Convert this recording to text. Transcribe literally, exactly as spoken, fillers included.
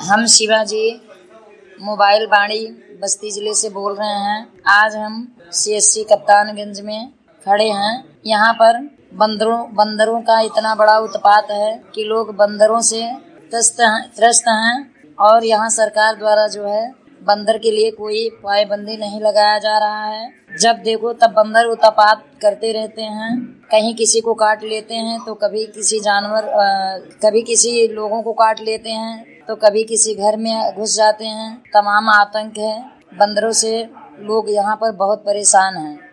हम शिवाजी मोबाइल बाड़ी बस्ती जिले से बोल रहे हैं। आज हम सीएससी कप्तानगंज में खड़े हैं। यहाँ पर बंदरों बंदरों का इतना बड़ा उत्पात है कि लोग बंदरों से त्रस्त हैं त्रस्त हैं और यहाँ सरकार द्वारा जो है बंदर के लिए कोई पाबंदी नहीं लगाया जा रहा है। जब देखो तब बंदर उत्पात करते रहते हैं, कहीं किसी को काट लेते हैं तो कभी किसी जानवर आ, कभी किसी लोगों को काट लेते हैं तो कभी किसी घर में घुस जाते हैं। तमाम आतंक है बंदरों से, लोग यहाँ पर बहुत परेशान हैं।